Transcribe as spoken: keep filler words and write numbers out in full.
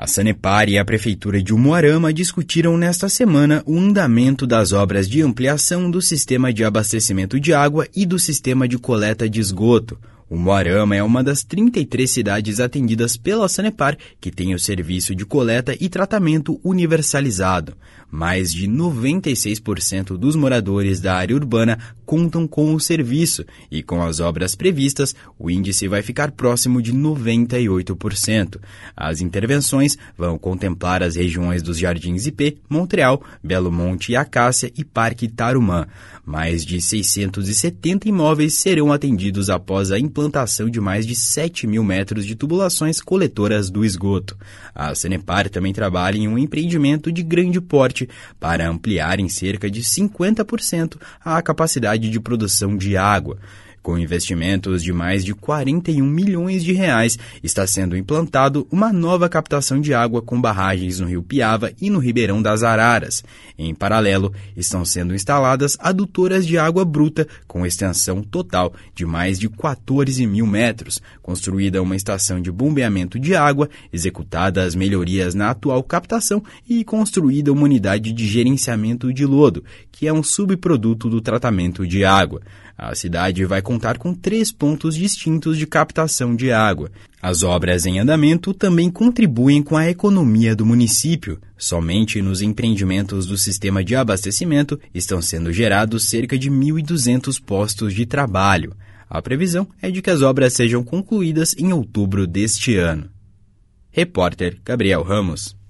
A Sanepar e a Prefeitura de Umuarama discutiram nesta semana o andamento das obras de ampliação do sistema de abastecimento de água e do sistema de coleta de esgoto. Umuarama é uma das trinta e três cidades atendidas pela Sanepar que tem o serviço de coleta e tratamento universalizado. Mais de noventa e seis por cento dos moradores da área urbana contam com o serviço e com as obras previstas, o índice vai ficar próximo de noventa e oito por cento. As intervenções vão contemplar as regiões dos Jardins I P, Montreal, Belo Monte e Acácia e Parque Tarumã. Mais de seiscentos e setenta imóveis serão atendidos após a implantação de mais de sete mil metros de tubulações coletoras do esgoto. A Sanepar também trabalha em um empreendimento de grande porte para ampliar em cerca de cinquenta por cento a capacidade de produção de água. Com investimentos de mais de quarenta e um milhões de reais, está sendo implantado uma nova captação de água com barragens no Rio Piava e no Ribeirão das Araras. Em paralelo, estão sendo instaladas adutoras de água bruta com extensão total de mais de quatorze mil metros, construída uma estação de bombeamento de água, executadas melhorias na atual captação e construída uma unidade de gerenciamento de lodo, que é um subproduto do tratamento de água. A cidade vai contar com três pontos distintos de captação de água. As obras em andamento também contribuem com a economia do município. Somente nos empreendimentos do sistema de abastecimento estão sendo gerados cerca de mil e duzentos postos de trabalho. A previsão é de que as obras sejam concluídas em outubro deste ano. Repórter Gabriel Ramos.